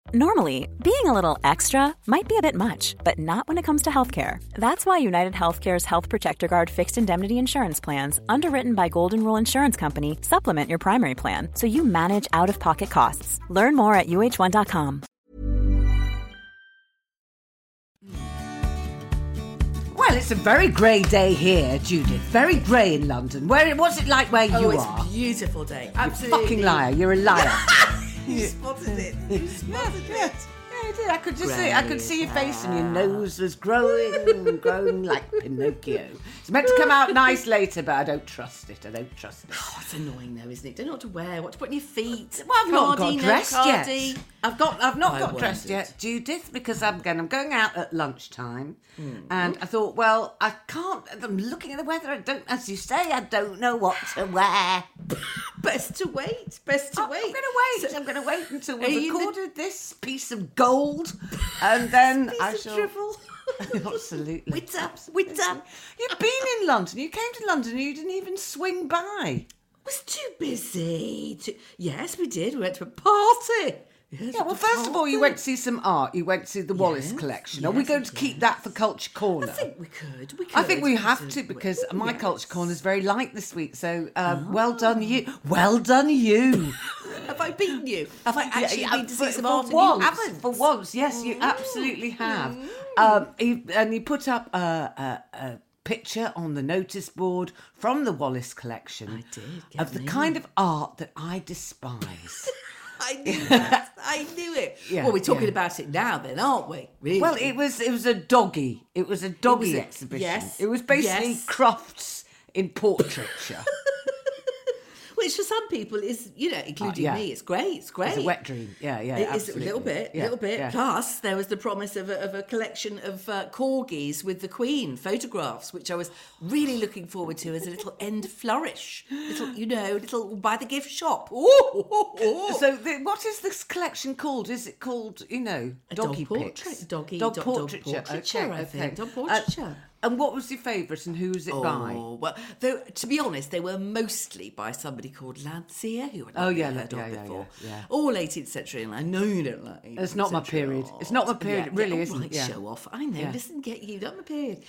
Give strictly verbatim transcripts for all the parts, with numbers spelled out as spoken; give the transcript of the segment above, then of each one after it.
Normally, being a little extra might be a bit much, but not when it comes to healthcare. That's why United Healthcare's Health Protector Guard fixed indemnity insurance plans, underwritten by Golden Rule Insurance Company, supplement your primary plan so you manage out-of-pocket costs. Learn more at U H one dot com. Well, it's a very grey day here, Judith. Very grey in London. Where? What's it like where oh, you it's are? a beautiful day. You Absolutely. fucking liar. You're a liar. You spotted it. You spotted yeah, it. Yeah, I did. I could just Grey see. I could see your face, and your nose was growing, growing like Pinocchio. It's meant to come out nice later, but I don't trust it. I don't trust it. Oh, it's annoying though, isn't it? Don't know what to wear, what to put on your feet. Well, I've not Cardi, got no dressed cardi. yet. I've got. I've not I got dressed wondered. yet, Judith, because I'm going. I'm going out at lunchtime, Mm. and I thought, well, I can't. I'm looking at the weather. I don't, as you say, I don't know what to wear. Best to wait. Best to I'm, wait. I'm going to wait. So- I'm going to wait until Are we've you the- recorded this piece of gold, and then Piece I of shall. drivel. Absolutely. Wit up, wit up. You've been in London. You came to London and you didn't even swing by. Was too busy. To... Yes, we did. We went to a party. Yes, Yeah, well, a first of all, you party. went to see some art. You went to see the Wallace Yes, collection. Are we yes, going to keep yes. that for Culture Corner? I think we could. We could. I think we have Because to of- because Oh, my yes. Culture Corner is very light this week. So um, well done you. Well done you. Have I beaten you? Have I actually Yeah, been to for, see some for art in once, your haven't for once, yes, you absolutely have. Um, he, and he put up a, a, a picture on the notice board from the Wallace collection. I did, get of the me. kind of art that I despise. I knew that. I knew it. Yeah, well, we're talking yeah. about it now, then, aren't we? Really? Well, it was it was a doggy. It was a doggy was a- exhibition. yes, It was basically yes. crofts in portraiture. Which for some people is, you know, including yeah. me, it's great. It's great. It's a wet dream. Yeah, yeah, It is a absolutely. little bit, a Yeah, little bit. yeah. Plus, there was the promise of a, of a collection of uh, corgis with the Queen photographs, which I was really looking forward to as a little end flourish. Little, you know, little by the gift shop. Ooh, ooh, ooh. So, the, what is this collection called? Is it called, you know, A doggy dog pics? portrait, doggy, dog dog- dog portraiture. portraiture, okay, I okay. think, dog Uh, portraiture. and what was your favourite, and who was it by? Oh, well, though, to be honest, they were mostly by somebody called Lancia, who I'd Oh, never yeah, heard yeah, of yeah, before. yeah, yeah. All eighteenth century, and I know you don't like eighteenth It's not my century period. art. It's not my period. It really yeah, isn't, Right, yeah. show off. I know, Yeah. listen, get you, not my period.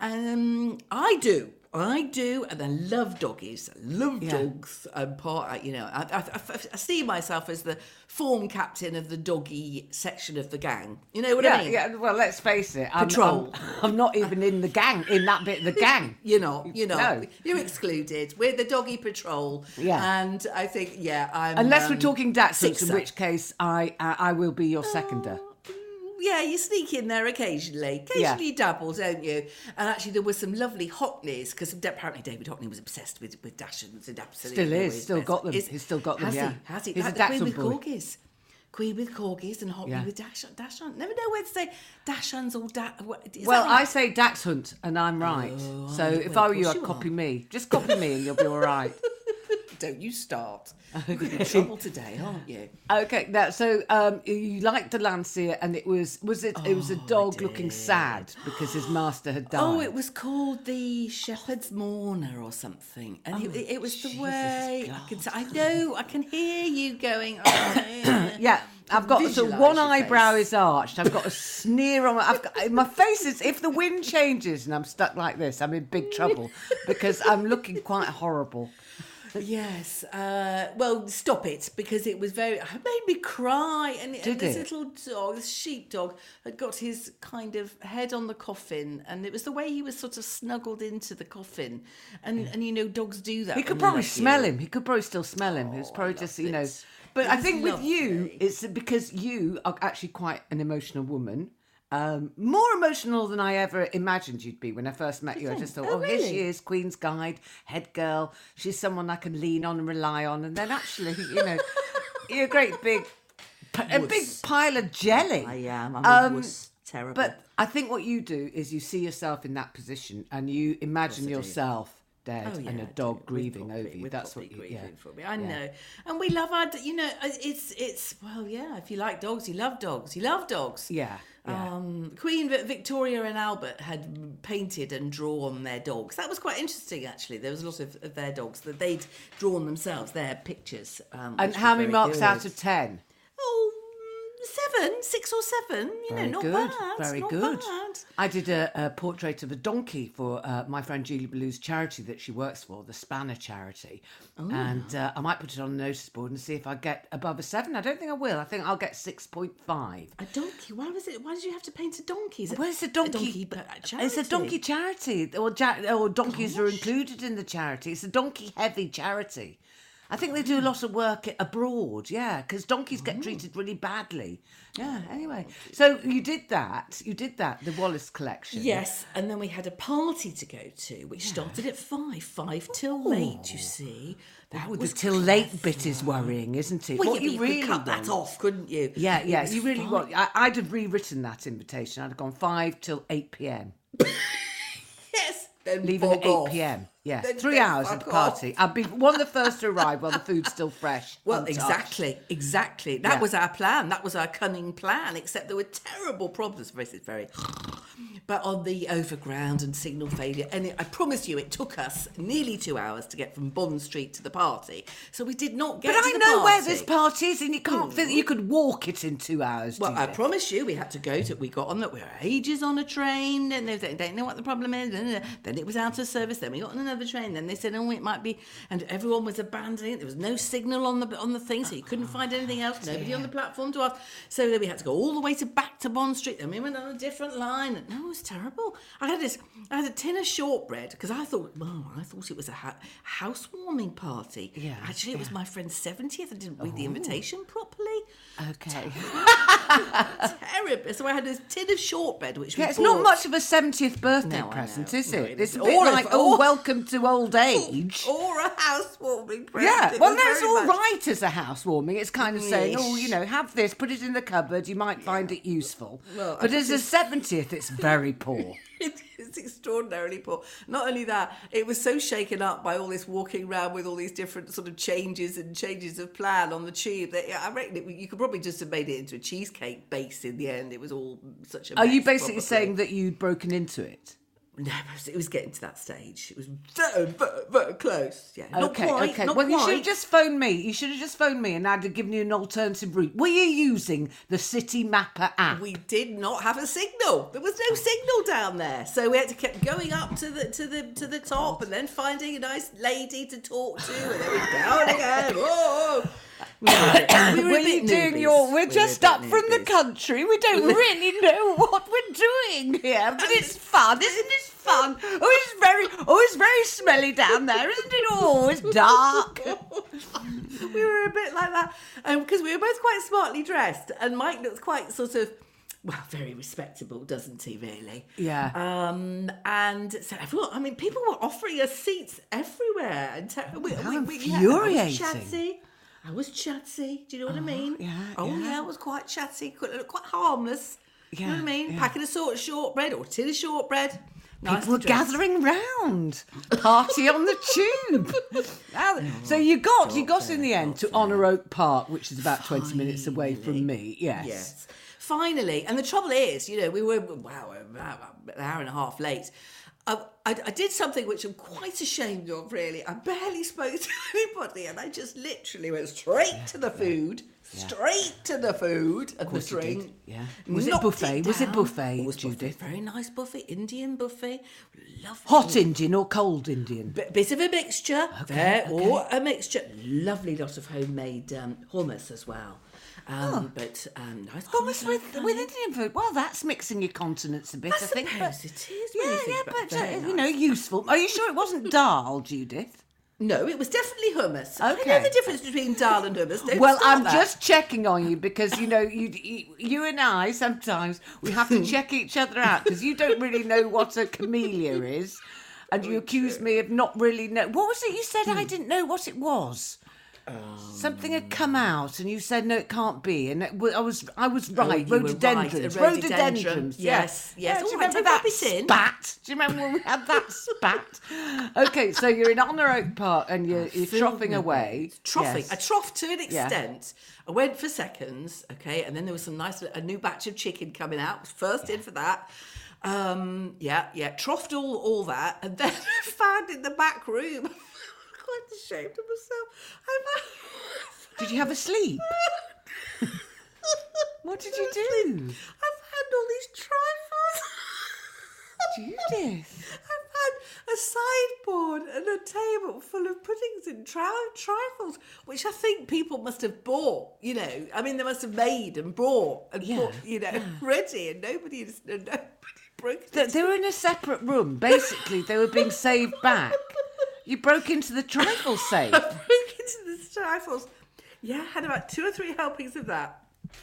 Um, I do. I do, and I love doggies. I love Yeah. dogs. I'm part, you know, I, I, I, I see myself as the form captain of the doggy section of the gang. You know what Yeah, I mean? yeah. Well, let's face it. I'm, Patrol. I'm, I'm not even in the gang, in that bit of the gang. You're not. You're not. No. You're excluded. We're the doggy patrol. Yeah. And I think, yeah, I'm. Unless we're um, talking Dachshunds, in sixer. which case I uh, I will be your seconder. Yeah, you sneak in there occasionally. Occasionally Yeah. you dabble, don't you? And actually, there was some lovely Hockneys, because apparently David Hockney was obsessed with, with Dachshunds and absolutely. Still is, always still best. got them. Is- He's still got them, has yeah. He? Has he? He's a Like the Queen Dachshund with boy. corgis. Queen with corgis and Hockney Yeah. with Dachshund. Dachshund. Never know whether to say Dachshunds or da- what- is Well, that right? I say Dachshund, and I'm right. so Oh, if well, I of were you, course I'd you copy are. me. Just copy me, and you'll be all right. Don't you start. You're in trouble today, aren't you? Okay, now so um, you liked the Lancia, and it was was it? it was a Oh, I dog looking did. sad because his master had died. Oh, it was called the Shepherd's Mourner or something, and it, it was the Jesus way I can. God. I know. I can hear you going. Oh, Yeah, I've got so Visualise one your eyebrow face. is arched. I've got a sneer on my. I've got, my face is. If the wind changes and I'm stuck like this, I'm in big trouble because I'm looking quite horrible. Yes. Uh, well, stop it, because it was very. It made me cry, and, Did and this it? little dog, this sheepdog, had got his kind of head on the coffin, and it was the way he was sort of snuggled into the coffin, and and you know dogs do that. He could when they probably love smell you. him. He could probably still smell him. It was Oh, probably I just, loved you know. it. But It I was think with you, lovely. it's because you are actually quite an emotional woman. Um, more emotional than I ever imagined you'd be when I first met you. I just thought, Oh, oh, here she really? is, Queen's Guide, head girl. She's someone I can lean on and rely on. And then actually, you know, you're a great big, a big Wuss. pile of jelly. I am. I'm Um, a wuss. Terrible. But I think what you do is you see yourself in that position and you imagine I do. yourself dead Oh, yeah, and a I do. dog With grieving Poppy, over you. with That's Poppy what you, grieving yeah. for me. I Yeah. know, and we love our. You know, it's it's well, yeah. If you like dogs, you love dogs. You love dogs. Yeah, yeah. Um, Queen Vi- Victoria and Albert had painted and drawn their dogs. That was quite interesting, actually. There was a lot of, of their dogs that they'd drawn themselves, their pictures. Um, And which how were many very marks out good. of ten? Oh, Seven, six or seven, you Very know, not good, bad. very not good. Bad. I did a, a portrait of a donkey for uh, my friend Julie Blue's charity that she works for, the Spanner charity. Oh. And uh, I might put it on the notice board and see if I get above a seven. I don't think I will. I think I'll get six point five. A donkey? Why was it? Why did you have to paint a donkey? Is it Well, it's a donkey. donkey but a charity? It's a donkey charity. Or, ja- or donkeys are included in the charity. It's a donkey-heavy charity. I think they do a lot of work abroad, yeah, because donkeys get treated really badly. Yeah, anyway. So you did that. You did that, the Wallace collection. Yes, and then we had a party to go to, which started at five, five till late, you see. That Well, was the till late bit is worrying, isn't it? Well, what yeah, you but really could cut want. that off, couldn't you? Yeah, It yeah, was you really fine. want. I, I'd have rewritten that invitation. I'd have gone five till eight p.m. Yes. Then Leaving at bog eight off. p.m. Yeah, Then- three then hours at fuck the party. I'd be one of the first to arrive while the food's still fresh. Well, untouched. exactly, exactly. That Yeah. was our plan. That was our cunning plan, except there were terrible problems. This is very... But on the overground and signal failure, and it, I promise you, it took us nearly two hours to get from Bond Street to the party. So we did not get But to I the know party. where this party is, and you can't feel you could walk it in two hours. Well, I Judith. promise you, we had to go to. We got on that. We were ages on a train, and they don't know what the problem is. Then it was out of service. Then we got on another train. Then they said, "Oh, it might be," and everyone was abandoning it. There was no signal on the on the thing, so you couldn't find anything else. Nobody on the platform to ask. So then we had to go all the way to back to Bond Street. Then we went on a different line. No, it was terrible. I had this. I had a tin of shortbread because I thought, well, I thought it was a ha- housewarming party. Yeah, Actually, it was my friend's seventieth. I didn't read the invitation properly. Okay. Terrible. So I had this tin of shortbread, which we Yeah, it's bought. not much of a seventieth birthday No, I present, know. is No, it? it It's a isn't. bit Or if- like, oh, or- welcome to old age. Or a housewarming present. Yeah, It well, was no, it's very all much- right as a housewarming. It's kind of saying, oh, Ish. you know, have this, put it in the cupboard, you might find it useful. Well, I but think as a it's- seventieth, it's very poor. It is extraordinarily poor. Not only that, it was so shaken up by all this walking around with all these different sort of changes and changes of plan on the tube that I reckon it, you could probably just have made it into a cheesecake base in the end. It was all such a Are you mess, basically probably. saying that you'd broken into it? No, it was getting to that stage. It was very, very, very close. Yeah, not Okay, quite, okay. not Well, you should quite. have just phoned me. You should have just phoned me and I'd have given you an alternative route. Were you using the City Mapper app? We did not have a signal. There was no signal down there, so we had to keep going up to the to the to the top, and then finding a nice lady to talk to, and then we down again. Whoa! We were, a bit, we were, a Were bit you doing newbies. your... We We're were just a bit up from the newbies. country. We don't really know what we're doing here. But it's fun, isn't it fun? Oh, it's very... Oh, it's very smelly down there, isn't it? Oh, it's dark. We were a bit like that, because we were both quite smartly dressed, and Mike looked quite sort of, well, very respectable, doesn't he, really? Yeah. Um, and so everyone, I mean, people were offering us seats everywhere. And te- we, How we, we, yeah, I infuriating. was chatty. I was chatty. Do you know what I mean? yeah, Oh, yeah. yeah, I was quite chatty, quite, quite harmless. You know Yeah, what I mean? yeah. Packing a sort of shortbread or tin of shortbread. Nicely People were dressed. gathering round. Party on the tube. Now- so you got you got in the end to Honour Oak Park, which is about twenty minutes away from me. Yes. Yes. Finally, and the trouble is, you know, we were, wow, about an hour and a half late. I, I, I did something which I'm quite ashamed of, really. I barely spoke to anybody, and I just literally went straight to the food, straight to the food and the course you did, drink. yeah. Was it knocked buffet? Was it down. buffet, It was Judith? buffet. Very nice buffet, Indian buffet. Lovely. Hot Indian or cold Indian? B- bit of a mixture, Okay, there, or a mixture. Lovely lot of homemade um, hummus as well. Um, But um, nice Hummus hummus with and with honey. Indian food. Well, that's mixing your continents a bit, I I think. suppose But, it is when yeah, you think yeah, about it. but uh, Very you know, nice. useful. Are you sure it wasn't dal, Judith? No, it was definitely hummus. I Okay. know the difference between dal and hummus. Don't Well, start I'm that. just checking on you because you know you, you you and I sometimes we have to check each other out because you don't really know what a camellia is, and you accuse me of not really know. What was it you said? I didn't know what it was. Something had come out, and you said no, it can't be, and it, w- I was I was right. you were right, a Rhododendrons, rhododendron. rhododendrons. Yes, yes. Yeah, do All you right, remember don't that rub it in. spat? Do you remember when we had that spat? Okay, so you're in Honour Oak Park, and you're, you're Filled troughing with away. it. Troughing. Yes. I troughed to an Yeah. extent. I went for seconds, okay, and then there was some nice, a new batch of chicken coming out. Was first in for that. Um, yeah, yeah. Troughed all, all that, and then I found in the back room. I'm quite ashamed of myself. I Did you have a sleep? What did you do? I've had all these trifles. Judith. I've had a sideboard and a table full of puddings and tri- trifles, which I think people must have bought, you know. I mean, they must have made and brought and Yeah. put, you know, ready, and nobody, has- nobody broke They, it. they were in a separate room. Basically, they were being saved back. You broke into the trifle safe. I broke into the trifles. Yeah, I had about two or three helpings of that.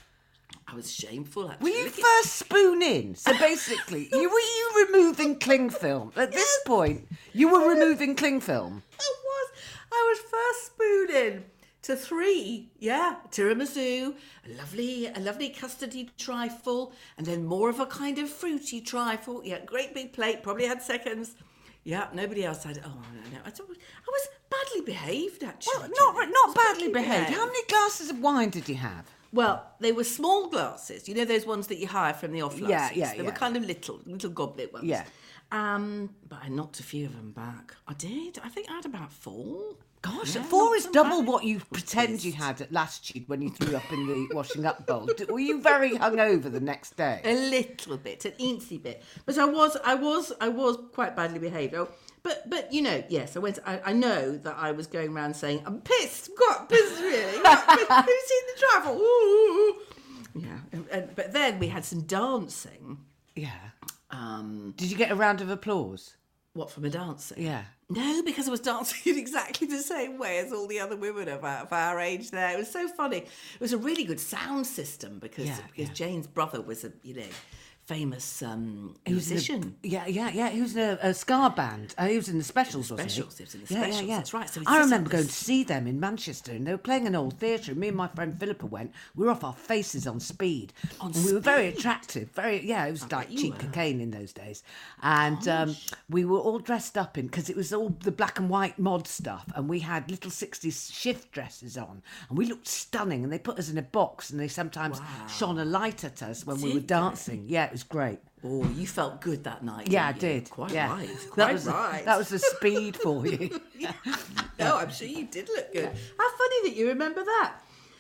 I was shameful, Were actually. you Look at- first spoon in? So basically, you were you removing cling film? At this point, you were removing cling film. I was. I was first spooning to three. Yeah, tiramisu, a lovely, a lovely custardy trifle, and then more of a kind of fruity trifle. Yeah, great big plate. Probably had seconds. Yeah, nobody else had. Oh no, no. I, thought, I was badly behaved, actually. Well, not Judith. not I was badly behaved. How many glasses of wine did you have? Well, they were small glasses. You know those ones that you hire from the off Yeah, license? yeah, They yeah. were kind of little, little goblet ones. Yeah. Um, but I knocked a few of them back. I did. I think I had about four. Gosh, Yeah, four not is so double bad. what you pretend you had at latitude when you threw up in the washing up bowl. D- Were you very hungover the next day? A little bit, an eensy bit. But I was, I was, I was quite badly behaved. Oh, but, but you know, yes, I went. I, I know that I was going around saying, "I'm pissed, quite pissed, really. Have you seen the travel?" Ooh. Yeah, and, and, but then we had some dancing. Yeah. Um, Did you get a round of applause? what from a dancer? Yeah. No, because I was dancing in exactly the same way as all the other women of our, of our age there. It was so funny. It was a really good sound system because Yeah, because yeah. Jane's brother was a, you know, famous um, He was in a- musician. yeah, yeah, yeah. He was in a, a ska band. Uh, he was in the Specials, wasn't he? Specials, he was in the yeah, Specials, Yeah, yeah. that's right. So he I set remember up going this- to see them in Manchester, and they were playing an old theatre. And me and my friend Philippa went. We were off our faces on speed, On and we were very speed? attractive. Very, yeah. It was like you cheap were. cocaine in those days, and um, we were all dressed up in because it was all the black and white mod stuff, and we had little sixties shift dresses on, and we looked stunning. And they put us in a box, and they sometimes shone a light at us when we were Did they? dancing. Yeah, it was great. Oh, you felt good that night. Yeah, I didn't you? did. Quite yeah. right. That Quite was right. that was the speed for you. No, I'm sure you did look good. How funny that you remember that.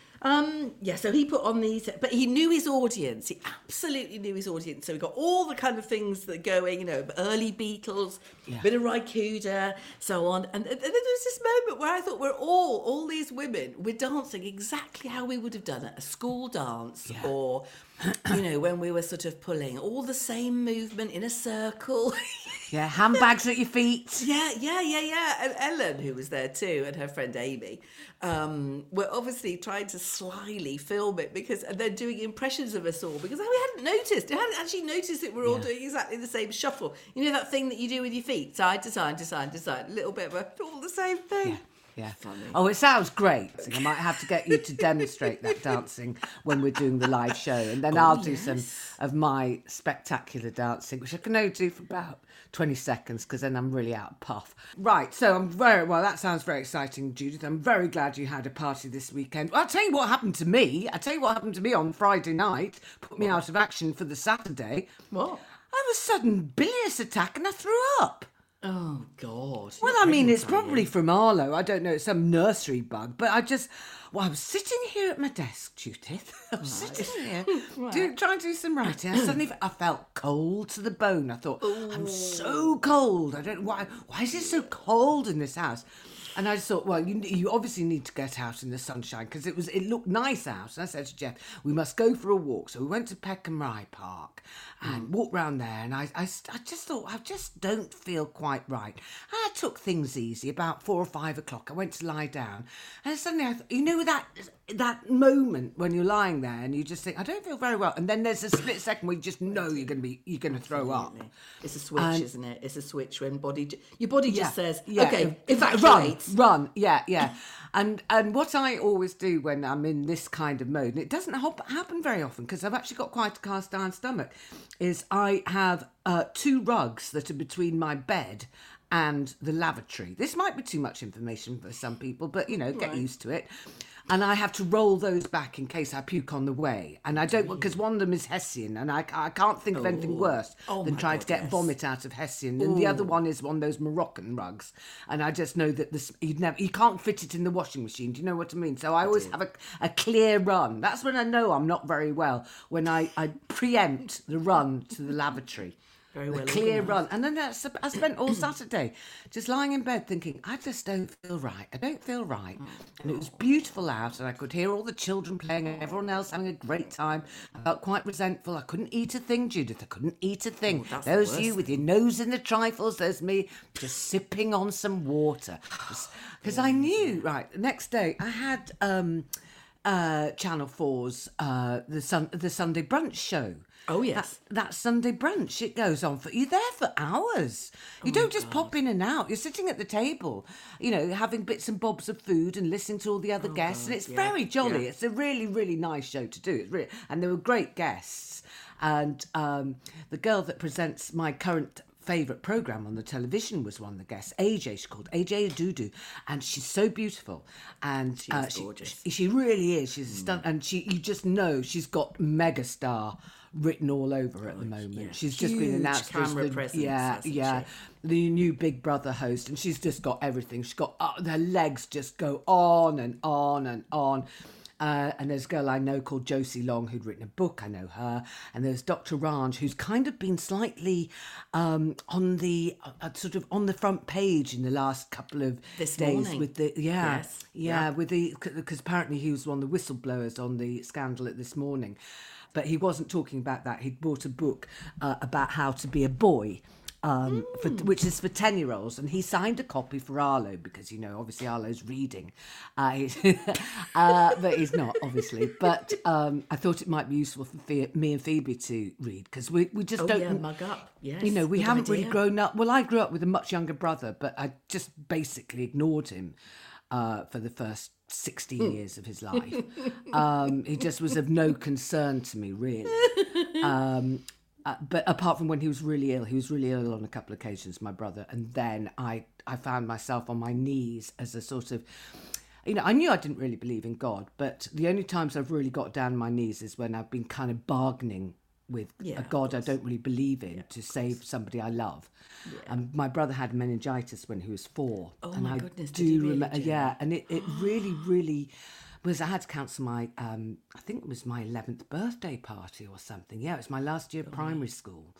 Um, yeah, so he put on these, but he knew his audience. He absolutely knew his audience. So we got all the kind of things that are going, you know, early Beatles, Yeah. bit of Rykuda, so on. And, and then there was this moment where I thought we're all, all these women, we're dancing exactly how we would have done at a school dance Yeah. or, you know, when we were sort of pulling all the same movement in a circle. Yeah, handbags at your feet. Yeah, yeah, yeah, yeah. And Ellen, who was there too, and her friend Amy, um, were obviously trying to slyly film it because and they're doing impressions of us all because we hadn't noticed. We hadn't actually noticed that we're all Yeah. doing exactly the same shuffle. You know that thing that you do with your feet, side to side to side to side, a little bit of a, all the same thing. Yeah. Yeah. Funny. Oh, it sounds great. I might have to get you to demonstrate that dancing when we're doing the live show, and then Oh, I'll do yes. some of my spectacular dancing, which I can only do for about twenty seconds because then I'm really out of puff. Right, so I'm very well. That sounds very exciting, Judith. I'm very glad you had a party this weekend. I'll tell you what happened to me. I'll tell you what happened to me on Friday night. Put me out of action for the Saturday. What? I had a sudden bilious attack and I threw up. Oh, God. Well, I mean, it's probably from Arlo. I don't know. It's some nursery bug. But I just, well, I was sitting here at my desk, Judith. I was sitting here do, trying to do some writing. I suddenly I felt cold to the bone. I thought, I'm so cold. I don't know why. Why is it so cold in this house? And I just thought, well, you you obviously need to get out in the sunshine because it was it looked nice out. And I said to Jeff, we must go for a walk. So we went to Peckham Rye Park and walked round there. And I, I, I just thought, I just don't feel quite right. And I took things easy. About four or five o'clock, I went to lie down. And suddenly, I thought, you know that that moment when you're lying there and you just think, I don't feel very well. And then there's a split second where you just know you're going to be, you're going to throw up. It's a switch, And- isn't it? It's a switch when body, ju- your body just Yeah, says, yeah, okay, in fact, evacuate. Run, run, yeah, yeah. And and what I always do when I'm in this kind of mode, and it doesn't hop, happen very often because I've actually got quite a cast iron stomach, is I have uh, two rugs that are between my bed and the lavatory. This might be too much information for some people, but, you know, get used to it. and I have to roll those back in case I puke on the way. And I don't, because one of them is Hessian, and I, I can't think of anything worse Oh than my trying God, to get yes. vomit out of Hessian. And the other one is one of those Moroccan rugs, and I just know that this you'd never, you can't fit it in the washing machine. Do you know what I mean? So I always have a, a clear run. That's when I know I'm not very well, when I, I preempt the run to the lavatory. Very The well clear organised. run. And then that's, I spent all Saturday just lying in bed thinking, I just don't feel right. I don't feel right. And it was beautiful out, and I could hear all the children playing and everyone else having a great time. I felt quite resentful. I couldn't eat a thing, Judith. I couldn't eat a thing. Oh, that's the There's worst you with your nose in the trifles. There's me just sipping on some water. Because I knew, right, the next day I had um, uh, Channel four's uh, the, sun, the Sunday Brunch show. Oh, yes. That, that Sunday brunch, it goes on for, you're there for hours. You don't just pop in and out. You're sitting at the table, you know, having bits and bobs of food and listening to all the other guests. and it's yeah, very jolly. yeah. It's a really, really nice show to do. It's really, and there were great guests. And um, the girl that presents my current favourite programme on the television was one of the guests. A J, she's called A J Adudu, and she's so beautiful. And She's uh, she, gorgeous. She, she really is. She's a stunt, and she you just know she's got megastar written all over her at the moment. yeah. She's just been Huge announced as camera the, presence, yeah, hasn't yeah, she? the new Big Brother host, and she's just got everything. She's got uh, her legs just go on and on and on. Uh, and there's a girl I know called Josie Long who'd written a book. I know her. And there's Doctor Ranj, who's kind of been slightly um, on the uh, sort of on the front page in the last couple of This days morning. with the yeah, Yes. yeah, Yeah. with the because apparently he was one of the whistleblowers on the scandal at This Morning, but he wasn't talking about that. He'd bought a book uh, about how to be a boy. Um, for, which is for ten-year-olds, and he signed a copy for Arlo because, you know, obviously Arlo's reading, uh, he's, uh, but he's not, obviously. But um, I thought it might be useful for Phe- me and Phoebe to read because we, we just Oh, don't, yeah, mug up. Yes, you know, we good haven't really idea. grown up. Well, I grew up with a much younger brother, but I just basically ignored him uh, for the first sixty years of his life. Um, he just was of no concern to me, really. Um, Uh, but apart from when he was really ill, he was really ill on a couple of occasions, my brother. And then I, I found myself on my knees as a sort of, you know, I knew I didn't really believe in God, but the only times I've really got down on my knees is when I've been kind of bargaining with Yeah, a of God I course. don't really believe in to save somebody I love. And my brother had meningitis when he was four. Oh, and my I goodness, did do he really, remember, Jenny? yeah, and it, it really, really was, I had to cancel my, um, I think it was my eleventh birthday party or something. Yeah, it was my last year of primary school.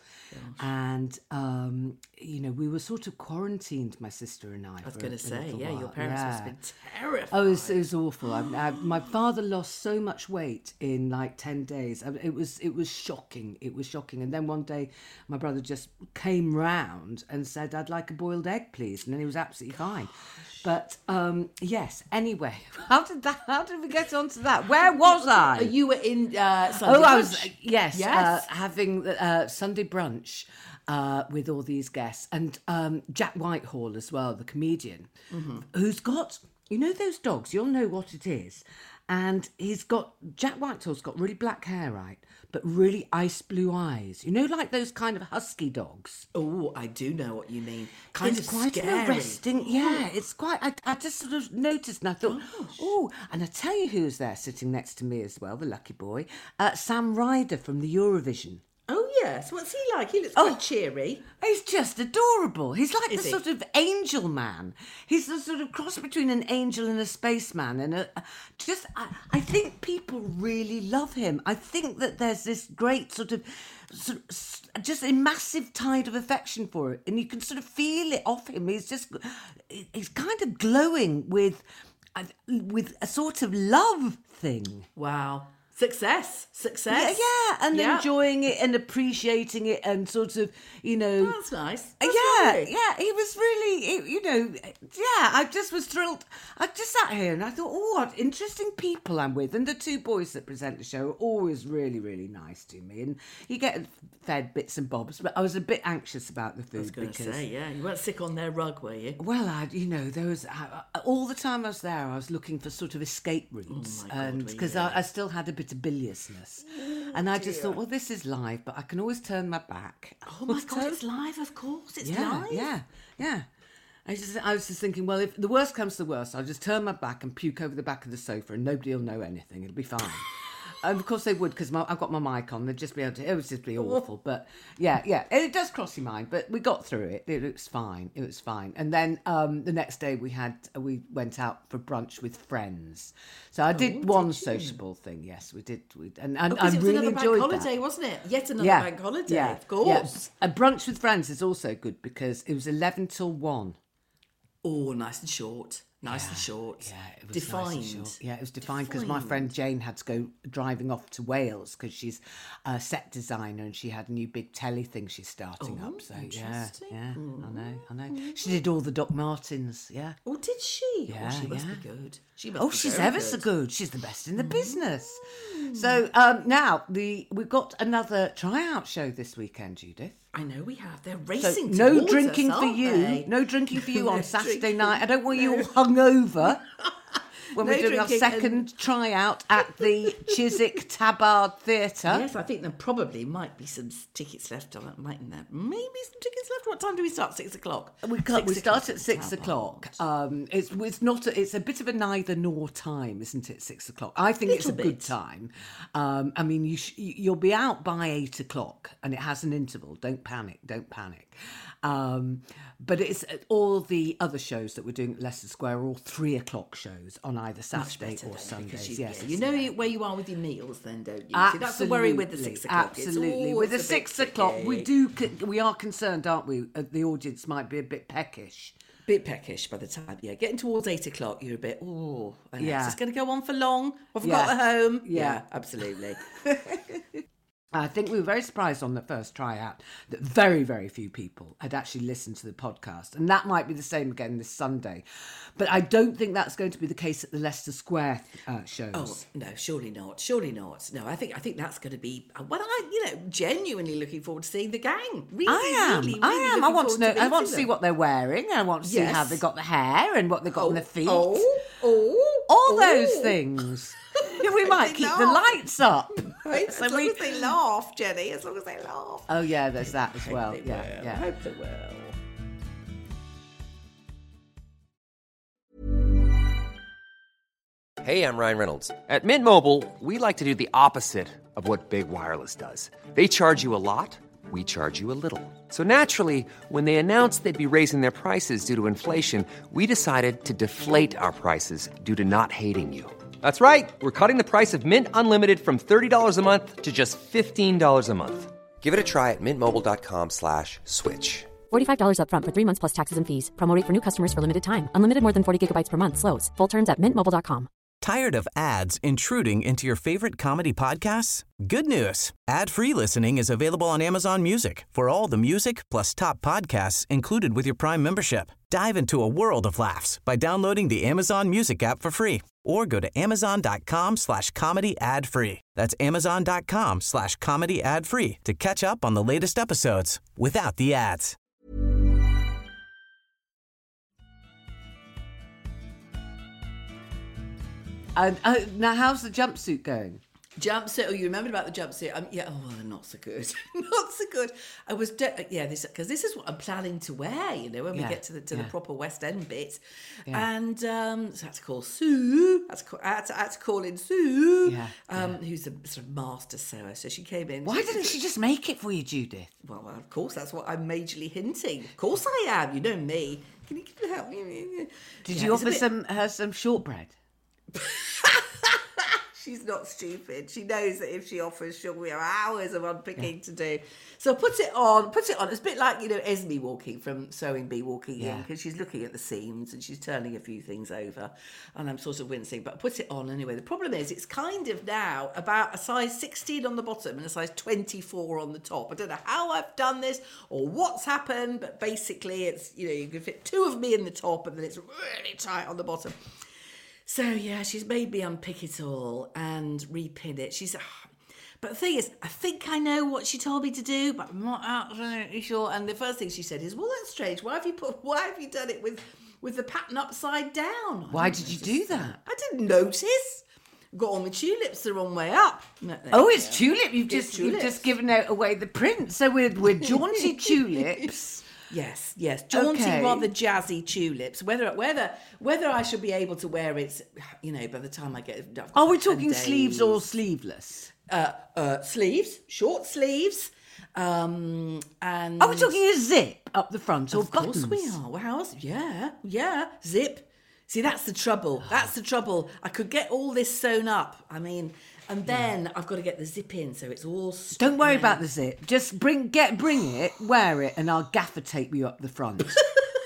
And, um, you know, we were sort of quarantined, my sister and I. I was going to say, yeah, your parents yeah. must have been terrified. Oh, it was, it was awful. I, I, my father lost so much weight in like ten days. I, it was it was shocking. It was shocking. And then one day, my brother just came round and said, "I'd like a boiled egg, please," and then he was absolutely fine. But um, yes. Anyway, how did that? How did we get onto that? Where was I? You were in uh, Sunday Oh, I was brunch. yes, Yes. Uh, having uh, Sunday brunch uh, with all these guests, and um, Jack Whitehall as well, the comedian, Mm-hmm. who's got, you know, those dogs. You'll know what it is, and he's got Jack Whitehall's got really black hair, right, but really ice blue eyes. You know, like those kind of husky dogs. Oh, I do know what you mean. Kind It's of quite scary. an arresting. Yeah, it's quite. I, I just sort of noticed, and I thought, oh, and I tell you who's there sitting next to me as well, the lucky boy, uh, Sam Ryder from the Eurovision. Oh, yes. What's he like? He looks Oh. quite cheery. He's just adorable. He's like Is the he? sort of angel man. He's the sort of cross between an angel and a spaceman. And a, a- just, I, I think people really love him. I think that there's this great sort of, sort of, s- just a massive tide of affection for it. And you can sort of feel it off him. He's just, he's kind of glowing with, uh, with a sort of love thing. Wow. Success. Success. Yeah, yeah, and Yeah. enjoying it and appreciating it and sort of, you know. That's nice. That's yeah, lovely. yeah, he was really, he- you know, yeah, I just was thrilled. I just sat here and I thought, oh, what interesting people I'm with. And the two boys that present the show are always really, really nice to me. And you get fed bits and bobs, but I was a bit anxious about the food I was going to because. say, yeah. You weren't sick on their rug, were you? Well, I, you know, there was I, I- all the time I was there. I was looking for sort of escape routes, Oh my God, and were you because I, I still had a bit of biliousness, and I just dear. thought, well, this is live, but I can always turn my back. Oh, my God. It's live, of course. It's yeah, live. yeah, yeah. I, just, I was just thinking, well, if the worst comes to the worst, I'll just turn my back and puke over the back of the sofa and nobody will know anything. It'll be fine. And of course they would, because I've got my mic on. They'd just be able to, it would just be awful. But yeah, yeah, it does cross your mind. But we got through it. It was fine. It was fine. And then um, the next day we had, we went out for brunch with friends. So I did Oh, one did you? sociable thing. Yes, we did. We, and and Oh, 'cause I it was really another enjoyed bank that. holiday, wasn't it? Yet another Yeah, bank holiday, yeah, of course. Yeah. And brunch with friends is also good because it was eleven till one. Oh, nice and short. Nice and short. Yeah, it was defined. Nice and short. Yeah, it was defined because my Defined. friend Jane had to go driving off to Wales because she's a set designer and she had a new big telly thing she's starting Oh, up. So yeah, interesting. yeah, I know, I know. She did all the Doc Martens. Yeah. Oh, did she? Yeah, oh, she must yeah. be good. She must Oh, be she's very ever good. so good. She's the best in the business. So um, now the we've got another tryout show this weekend, Judith. I know we have. They're So racing no towards drinking us, for aren't you. they? No drinking for you No on Saturday drinking. night. I don't want you all hungover when No we're doing our drinking and- second tryout at the Chiswick Tabard Theatre. Yes, I think there probably might be some tickets left on it, mightn't there? Maybe some tickets left. What time do we start? Six o'clock. We can't, we Six start o'clock at six Tabard. o'clock. Um, it's it's not a, it's a bit of a neither nor time, isn't it? Six o'clock. I think it's a Little good bit. time. Um, I mean, you sh- you'll be out by eight o'clock, and it has an interval. Don't panic. Don't panic. Um, but it's all the other shows that we're doing at Leicester Square are all three o'clock shows on either Saturday Better, or don't it? Sundays. Because you, Yes, yeah, you know where you are with your meals, then, don't you? Absolutely, See, that's the worry with the six o'clock. It's absolutely. With the always a bit six o'clock, we tricky. do c- we are concerned, aren't we? Uh, the audience might be a bit peckish. Bit peckish by the time, yeah. Getting towards eight o'clock, you're a bit, oh, I know, Yeah. is this going to go on for long? I've Yeah. got at home. Yeah. absolutely. I think we were very surprised on the first tryout that very, very few people had actually listened to the podcast. And that might be the same again this Sunday. But I don't think that's going to be the case at the Leicester Square uh, shows. Oh no, surely not. Surely not. No, I think I think that's going to be. Well, I you know genuinely looking forward to seeing the gang. Really, I am. Really, really I am. I looking want to forward know. I want meeting to see them. what they're wearing. I want to see Yes. how they got the hair and what they got on their feet. Oh, oh, All oh. those things. Yeah, we might They keep the laugh. lights up. Right? As So long we- as they laugh, Jenny. As long as they laugh. Oh yeah, there's that as well. They Yeah, will. I yeah. hope they will. Hey, I'm Ryan Reynolds. At Mint Mobile, we like to do the opposite of what Big Wireless does. They charge you a lot, we charge you a little. So naturally, when they announced they'd be raising their prices due to inflation, we decided to deflate our prices due to not hating you. That's right. We're cutting the price of Mint Unlimited from thirty dollars a month to just fifteen dollars a month. Give it a try at mintmobile.com slash switch. forty-five dollars up front for three months plus taxes and fees. Promo rate for new customers for limited time. Unlimited more than forty gigabytes per month. Slows full terms at mint mobile dot com. Tired of ads intruding into your favorite comedy podcasts? Good news. Ad-free listening is available on Amazon Music for all the music plus top podcasts included with your Prime membership. Dive into a world of laughs by downloading the Amazon Music app for free or go to amazon.com slash comedy ad free. That's amazon.com slash comedy ad free to catch up on the latest episodes without the ads. And uh, now, how's the jumpsuit going? Jumpsuit. Oh, you remembered about the jumpsuit? Um, yeah. Oh, well, they're not so good. Not so good. I was. De- yeah. This because this is what I'm planning to wear. You know, when Yeah, we get to the to yeah. the proper West End bit, Yeah. and um, so I had to call Sue. I had to call, I had to, I had to call in Sue. Yeah, Um, who's a sort of master sewer. So she came in. Why didn't she just make it for you, Judith? Well, well, of course, that's what I'm majorly hinting. Of course, I am. You know me. Can you, can you help me? Did Yeah, you it's a offer bit- some her some shortbread? She's not stupid. She knows that if she offers, she'll have hours of unpicking to do. So put it on, put it on. It's a bit like, you know, Esme walking from Sewing Bee walking in, Yeah. because she's looking at the seams and she's turning a few things over, and I'm sort of wincing. But put it on anyway. The problem is it's kind of now about a size sixteen on the bottom and a size twenty-four on the top. I don't know how I've done this or what's happened, but basically it's, you know, you can fit two of me in the top and then it's really tight on the bottom. So, yeah, she's made me unpick it all and repin it. She's... But the thing is, I think I know what she told me to do, but I'm not absolutely sure. And the first thing she said is, well, that's strange. Why have you put? Why have you done it with, with the pattern upside down? I Why don't did you notice do that? I didn't notice. Got all my tulips the wrong way up. No, there Oh, you it's go. tulip. You've It's just you've tulips. just given out away the print. So we're we're jaunty tulips Yes, yes, jaunty, Okay. rather jazzy tulips. Whether whether whether I should be able to wear it, you know, by the time I get. Are we ten talking sleeves or days. sleeveless? Uh, uh, sleeves, short sleeves, um, and. Are we talking a zip up the front or Of buttons? course we are. Well, how else? Yeah, yeah. Zip. See, that's the trouble. That's the trouble. I could get all this sewn up. I mean, and then I've got to get the zip in, so it's all. Don't worry you know. about the zip. Just bring, get, bring it, wear it, and I'll gaffer tape you up the front. Oh,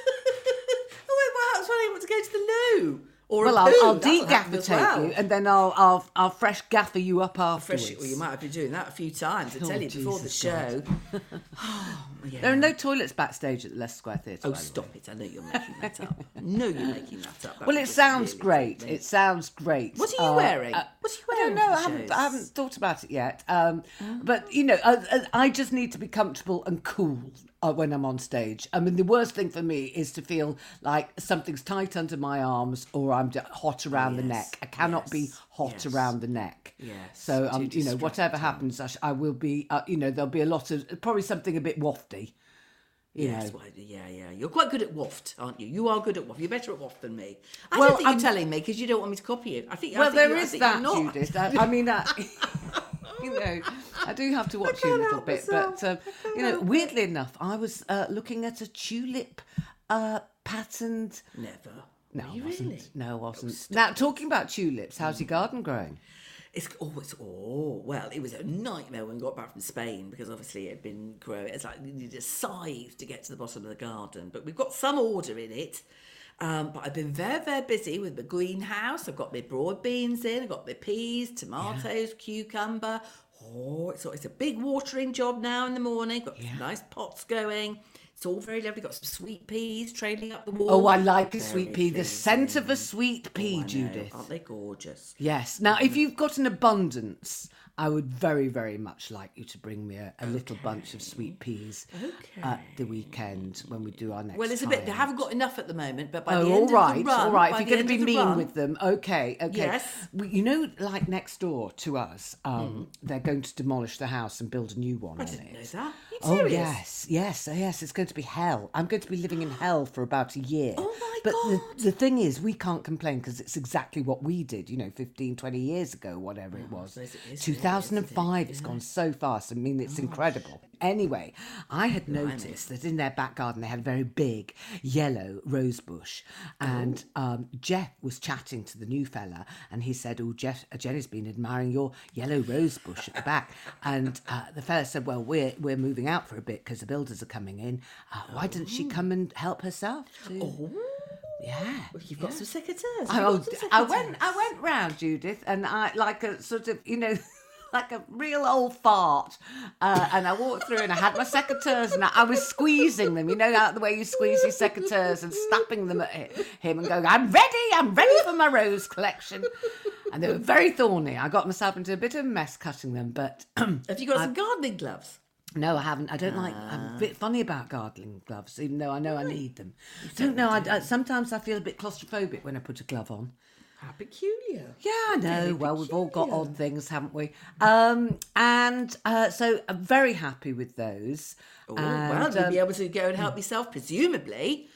wait, well, I was able to go to the loo. Or Well, a I'll, poo. I'll That'll happen de-gaffer as tape well. you, and then I'll, I'll, I'll fresh gaffer you up afterwards. Fresh, well, you might have been doing that a few times. I Oh, tell you, before the Jesus show. Oh, yeah. There are no toilets backstage at the Leicester Square Theatre. Oh, by the stop way. it. I know you're making that up. I know you're making that up. That Well, was it just sounds really great. funny. It sounds great. What are you Uh, wearing? uh, What are you I wearing? don't know. I for the haven't, shows? I haven't thought about it yet. Um, But, you know, uh, uh, I just need to be comfortable and cool uh, when I'm on stage. I mean, the worst thing for me is to feel like something's tight under my arms or I'm just hot around the Yes, neck. I cannot yes, be hot yes. around the neck. Yes, So, um, too you know, whatever distracting. happens, I, sh- I will be, uh, you know, there'll be a lot of, probably something a bit wafty. You Yes, know. well, yeah, yeah. You're quite good at waft, aren't you? You are good at waft. You're better at waft than me. I Well, don't think I'm- you're telling me because you don't want me to copy you. I think. I Well, think there you, I is think that, you're not. Judith. I, I mean, uh, you know, I do have to watch you a can't little help bit, myself. but uh, I can't you know, help it. weirdly enough, I was uh, looking at a tulip uh, patterned. Never. No, Are I you wasn't. really? No, I wasn't. Now, talking about tulips, how's your garden growing? It's oh, it's oh well. It was a nightmare when we got back from Spain because obviously it had been growing. It's like you need a scythe to get to the bottom of the garden, but we've got some order in it. Um, but I've been very, very busy with the greenhouse. I've got my broad beans in. I've got my peas, tomatoes, cucumber. Oh, it's, it's a big watering job now in the morning. Got some nice pots going. It's all very lovely. Got some sweet peas trailing up the wall. Oh, I like a Very sweet pea. The pleasing. scent of a sweet pea, Oh, I know. Judith. Aren't they gorgeous? Yes. Now, if you've got an abundance, I would very, very much like you to bring me a, a little bunch of sweet peas at the weekend when we do our next. Well, it's a bit. They tie-out. haven't got enough at the moment, but by Oh, the all end right, of the run, all right. by If the you're end going to of be the mean run- with them, okay, okay. Yes. We, you know, like next door to us, um, they're going to demolish the house and build a new one. I on didn't it. know that. You Oh serious? yes, yes, yes. It's going to be hell. I'm going to be living in hell for about a year. Oh, my but God. the, the thing is, we can't complain because it's exactly what we did. You know, fifteen, twenty years ago, whatever it was. suppose it is two really, thousand five. isn't it? It's gone so fast. I mean, it's incredible. Anyway, I had noticed that in their back garden they had a very big yellow rose bush, and um, Jeff was chatting to the new fella, and he said, "Oh, Jeff, uh, Jenny's been admiring your yellow rose bush at the back." And uh, the fella said, "Well, we're we're moving out for a bit because the builders are coming in. Uh, why doesn't she come and help herself?" To... Oh, Yeah, well, you've got some secateurs. I, You've got some I went, secateurs. I went round, Judith, and I like a sort of, you know, like a real old fart. Uh, and I walked through, and I had my secateurs, and I, I was squeezing them. You know, how the way you squeeze your secateurs and snapping them at hi- him and going, "I'm ready, I'm ready for my rose collection." And they were very thorny. I got myself into a bit of a mess cutting them, but Have you got some gardening gloves? no, I haven't. I don't like. I'm a bit funny about gardening gloves, even though I know I need them. Don't know. I, I, sometimes I feel a bit claustrophobic when I put a glove on. How peculiar. Yeah, I know. Very Well, we've all got peculiar. odd things, haven't we? Um, and uh, so I'm very happy with those. Oh, and, well, you'll um, be able to go and help yourself, presumably.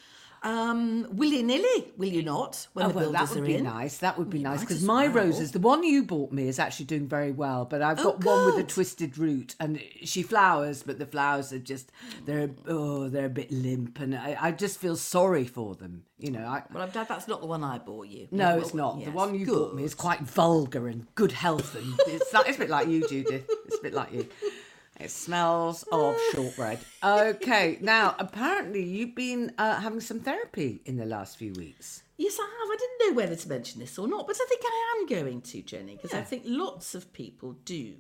Um, willy-nilly, will you not, when Oh, the well, builders that would are be in? nice. That would be You nice might because as my well. roses, the one you bought me, is actually doing very well. But I've Oh, got one with a good. twisted root, and she flowers, but the flowers are just they're oh they're a bit limp, and I, I just feel sorry for them. You know, I, Well, I'm glad that's not the one I bought you. no, Well, it's not. yes, The one you bought me is good. quite vulgar and good health, and it's, like, it's a bit like you, Judith. It's a bit like you. It smells of shortbread. Okay, now apparently you've been uh, having some therapy in the last few weeks. Yes, I have. I didn't know whether to mention this or not, but I think I am going to, Jenny, because I Yeah. think lots of people do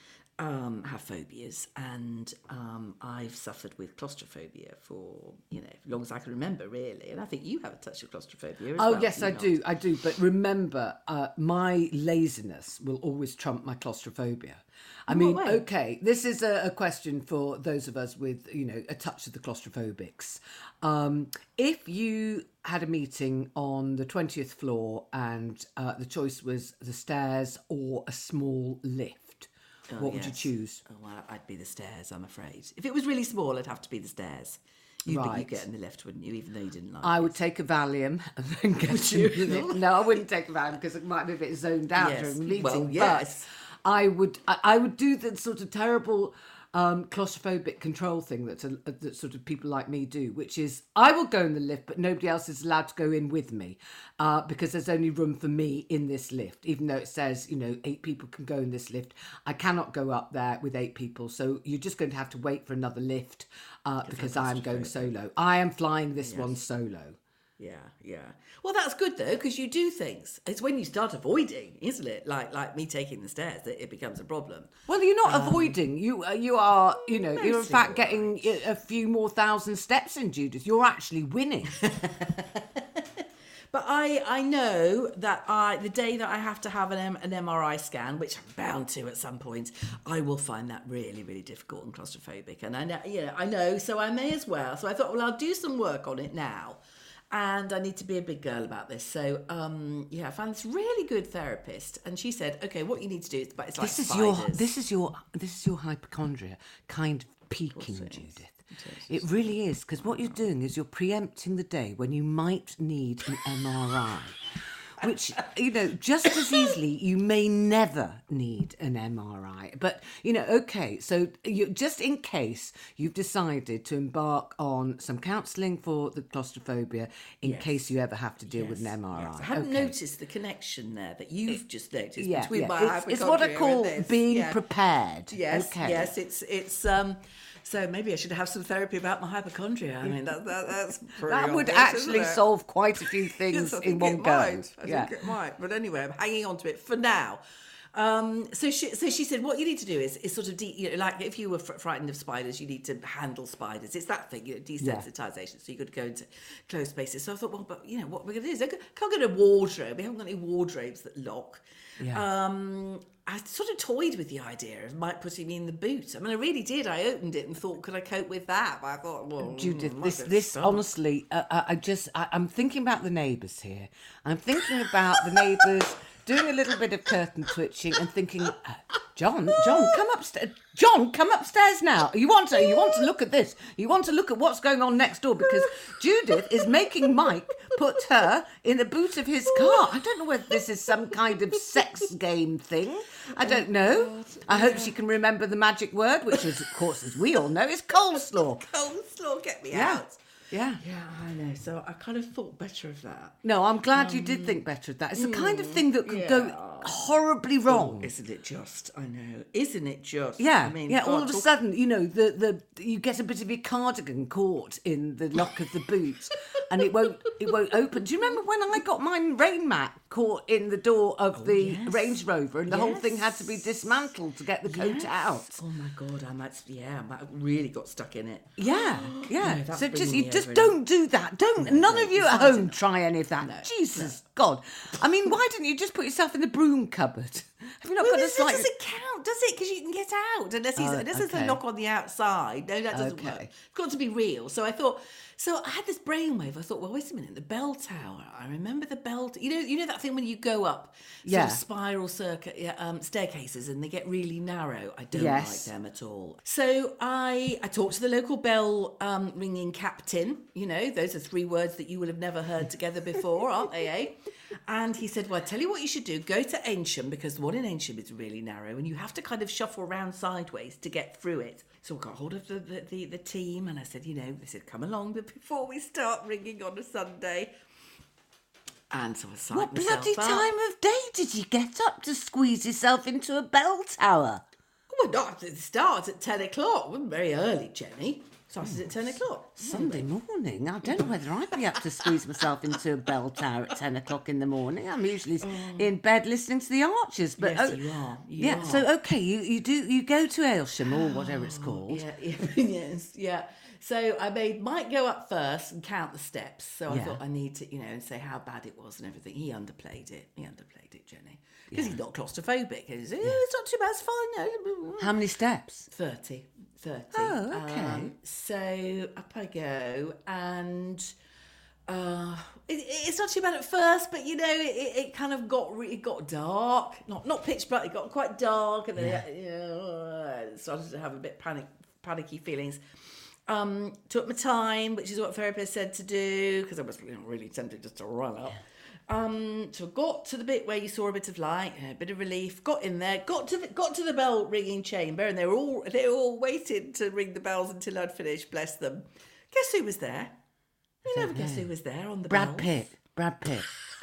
um, have phobias, and um, I've suffered with claustrophobia for, you know, as long as I can remember, really. And I think you have a touch of claustrophobia as Oh, well. yes, do I you not? do. I do. But remember, uh, my laziness will always trump my claustrophobia. I In mean, what way? okay, this is a, a question for those of us with, you know, a touch of the claustrophobics. Um, if you had a meeting on the twentieth floor and uh, the choice was the stairs or a small lift, Oh, what would you yes. choose? Oh, well, I'd be the stairs, I'm afraid. If it was really small, it'd have to be the stairs. You'd, be, Right. you'd get in the lift, wouldn't you, even though you didn't like I it? would take a Valium and then get in the lift. No, I wouldn't take a Valium because it might be a bit zoned out Yes. during the meeting. Well, yes. But I would, I, I would do the sort of terrible um, claustrophobic control thing that, uh, that sort of people like me do, which is I will go in the lift, but nobody else is allowed to go in with me uh, because there's only room for me in this lift, even though it says, you know, eight people can go in this lift. I cannot go up there with eight people, so you're just going to have to wait for another lift uh, because I am going solo. I am flying this one solo. Yeah, yeah. Well, that's good though, because you do things. It's when you start avoiding, isn't it? Like like me taking the stairs, that it becomes a problem. Well, you're not avoiding. You uh, you are, you know, you're in mostly fact all getting a few more thousand steps in, Judith. You're actually winning. But I, I know that I the day that I have to have an, M, an M R I scan, which I'm bound to at some point, I will find that really, really difficult and claustrophobic. And I know, you know, I know, so I may as well. So I thought, well, I'll do some work on it now. And I need to be a big girl about this. So, um, yeah, I found this really good therapist. And she said, okay, what you need to do is, but it's like This is spiders. your this is your this is your hypochondria kind of peaking, Judith. It really is, because what you're doing is you're preempting the day when you might need an M R I. Which, you know, just as easily, you may never need an M R I. But, you know, okay, so you, just in case you've decided to embark on some counselling for the claustrophobia, in Yes. case you ever have to deal with an Yes, M R I. yes. I hadn't Okay. noticed the connection there that you've just noticed Yeah, between yeah. my It's, it's what I hypochondria call and this. being Yeah. prepared. Yes, okay. yes, it's it's um. So maybe I should have some therapy about my hypochondria. I mean, that, that that's pretty That would obvious, actually isn't it? solve quite a few things Yes, I in think one it go. might. I yeah. think it might. But anyway, I'm hanging on to it for now. Um, so she, so she said, what you need to do is, is sort of, de- you know, like if you were fr- frightened of spiders, you need to handle spiders. It's that thing, you know, desensitization. So you could go into closed spaces. So I thought, well, but you know, what we're going to do is, I can't get a wardrobe. We haven't got any wardrobes that lock. Yeah. Um, I sort of toyed with the idea of Mike putting me in the boot. I mean, I really did. I opened it and thought, could I cope with that? But I thought, well, Judith, mm, might this, get this stuck. honestly, uh, I I just, I, I'm thinking about the neighbours here. I'm thinking about the neighbours doing a little bit of curtain twitching and thinking, uh, John, John, come upstairs. John, come upstairs now. You want to, you want to look at this. You want to look at what's going on next door because Judith is making Mike put her in the boot of his car. I don't know whether this is some kind of sex game thing. I don't know. I hope she can remember the magic word, which is, of course, as we all know, is coleslaw. Coleslaw, get me Yeah. out. Yeah. Yeah, I know. So I kind of thought better of that. No, I'm glad you did think better of that. It's the kind of thing that could go horribly wrong. Isn't it just? I know. Isn't it just? Yeah, I mean, yeah. God, All of a talk- sudden, you know, the, the you get a bit of your cardigan caught in the lock of the boot, and it won't it won't open. Do you remember when I got my rain mat caught in the door of the yes. Range Rover, and the whole thing had to be Yes. dismantled to get the coat Yes. out? Oh my God, I might. Yeah, I might have really got stuck in it. Yeah, yeah. No, that's so just bringing you me just over. don't do that. Don't. None of you at decided home not. try any of that. No, Jesus God. I mean, why didn't you just put yourself in the broom cupboard? Have you not Well, got a this, slight? this doesn't count, does it? Because you can get out unless he's Oh, unless there's okay. a lock on the outside. No, that doesn't Okay. work. It's got to be real. So I thought. So I had this brainwave. I thought, well, wait a minute. The bell tower. I remember the bell. T- you know, you know that thing when you go up sort Yeah. of spiral circuit yeah, um, staircases and they get really narrow. I don't Yes. like them at all. So I I talked to the local bell um, ringing captain. You know, those are three words that you will have never heard together before, aren't they? Eh? And he said, well, I tell you what you should do. Go to Aynsham because the one in Aynsham is really narrow and you have to kind of shuffle around sideways to get through it. So I got hold of the, the, the, the team and I said, you know, they said, come along before we start ringing on a Sunday. And so I signed What myself bloody up. time of day did you get up to squeeze yourself into a bell tower? Well, not at the start at ten o'clock. It wasn't very early, Jenny. Started at ten o'clock. Sunday morning? I don't know whether I'd be up to squeeze myself into a bell tower at ten o'clock in the morning. I'm usually in bed listening to the Archers. But Yes, oh, you are. You yeah. are. So okay, you, you do you go to Aylsham or whatever it's called. Yeah, yeah, yes, yeah. So I made Mike go up first and count the steps. So I Yeah. thought I need to, you know, and say how bad it was and everything. He underplayed it. He underplayed it, Jenny. Because he's not claustrophobic. He said, yeah, it's not too bad, it's fine. No. How many steps? thirty. thirty. Oh, okay. Um, so up I go and... Uh, it, it's not too bad at first, but you know, it, it, it kind of got re- it got dark. Not not pitch black. It got quite dark, and then it, you know, I started to have a bit panic, panicky feelings. Um, took my time, which is what therapist said to do, because I was you know, really tempted just to run up. Um, so got to the bit where you saw a bit of light, a bit of relief. Got in there, got to the, got to the bell ringing chamber, and they were all they were all waiting to ring the bells until I'd finished. Bless them. Guess who was there? You never guess who was there on the Brad bells. Pitt. Brad Pitt.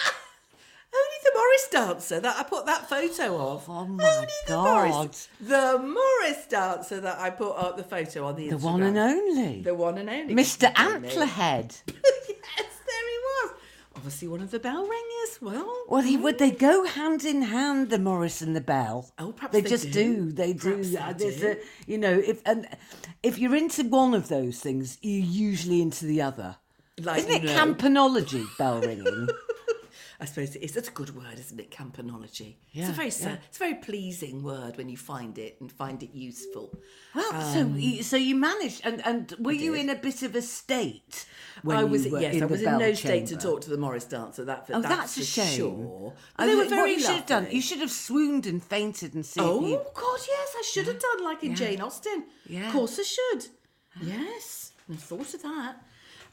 Only the Morris dancer that I put that photo of. Oh my Only the God. Morris, the Morris dancer that I put up the photo on the The Instagram. one and only. The one and only. Mister Only. Antlerhead. Yes, there he was. Obviously one of the bell ringers. Well, Well, he would. They go hand in hand, the Morris and the Bell. Oh, perhaps they they just do. do. They Perhaps do. they Uh, There's do. a, you know, if and if you're into one of those things, you're usually into the other. Like, Isn't it no. campanology, bell ringing? I suppose it is. That's a good word, isn't it? Campanology. Yeah, it's a very yeah. it's a very pleasing word when you find it and find it useful. Well, so you, so you managed, and and were you did. in a bit of a state? When I was you were yes, in I the was in bell no state to chamber? talk to the Morris dancer. That Oh, that's, that's, for a shame. sure. I But they were think very what you should have done. lovely. You should have swooned and fainted and seen. Oh you, God, yes, I should have done like in Jane Austen. Yeah. Of course I should. Yes, I thought of that.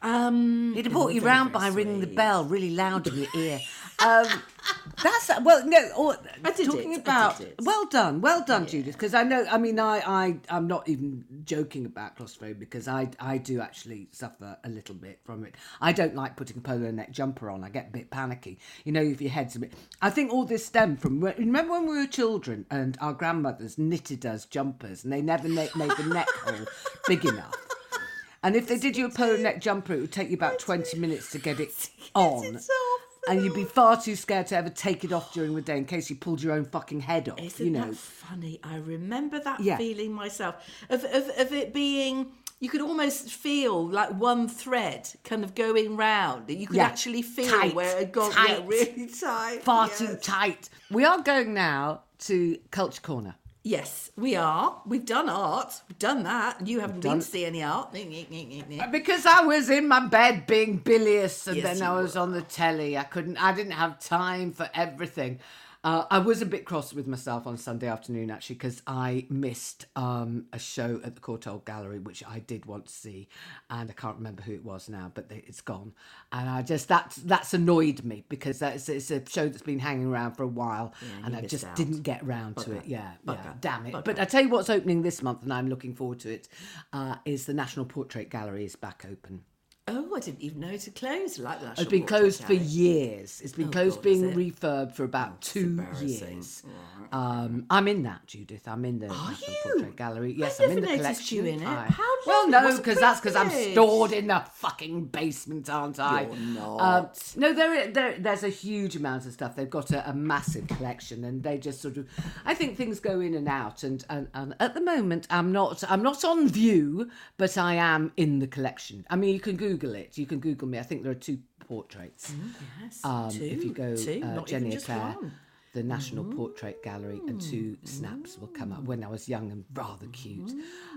Um, He'd have they brought were you very, round very by ringing the sweet. bell really loud in your ear. Um, that's well, no. Or, I did talking it, I about did it. well done, well done, Judith. Because I know, I mean, I, I, I'm not even joking about claustrophobia because I, I do actually suffer a little bit from it. I don't like putting a polo neck jumper on. I get a bit panicky. You know, if your head's a bit. I think all this stemmed from. Remember when we were children and our grandmothers knitted us jumpers and they never made, made the neck hole big enough. And if they did you a polo neck jumper, it would take you about twenty minutes to get it on. it off. And you'd be far too scared to ever take it off during the day in case you pulled your own fucking head off. Isn't you know. that funny? I remember that Yeah. feeling myself of, of of it being. You could almost feel like one thread kind of going round. You could Yeah. actually feel Tight, where it got yeah, tight. really tight. Far yes. too tight. We are going now to Culture Corner. Yes, we are. We've done art. We've done that. You haven't done- been to see any art. Because I was in my bed being bilious and Yes, then you I was were. on the telly. I couldn't, I didn't have time for everything. Uh, I was a bit cross with myself on Sunday afternoon, actually, because I missed um, a show at the Courtauld Gallery, which I did want to see, and I can't remember who it was now, but they, it's gone. And I just, that's, that's annoyed me, because that's, it's a show that's been hanging around for a while, and you I missed just out. didn't get round to it. Yeah, yeah, Bugger. damn it. Bugger. But I tell you what's opening this month, and I'm looking forward to it, uh, is the National Portrait Gallery is back open. Oh, I didn't even know it had closed. I like that. It's been closed for years. It's been Oh, closed God, being is it? refurbed for about two embarrassing. years. Um, I'm in that, Judith. I'm in the National you? Portrait Gallery. Yes, I I'm in never the noticed collection. you in it. I- How well, lovely. no, What a because that's because I'm privilege. stored in the fucking basement, aren't I? You're not. Um, no, there, there, there's a huge amount of stuff. They've got a, a massive collection, and they just sort of. I think things go in and out, and, and, and at the moment, I'm not. I'm not on view, but I am in the collection. I mean, you can Google it. You can Google me. I think there are two portraits. Yes, Um, two, if you go two, uh, not Jenny even just Eclair, one. the National Portrait Gallery, and two snaps will come up when I was young and rather cute.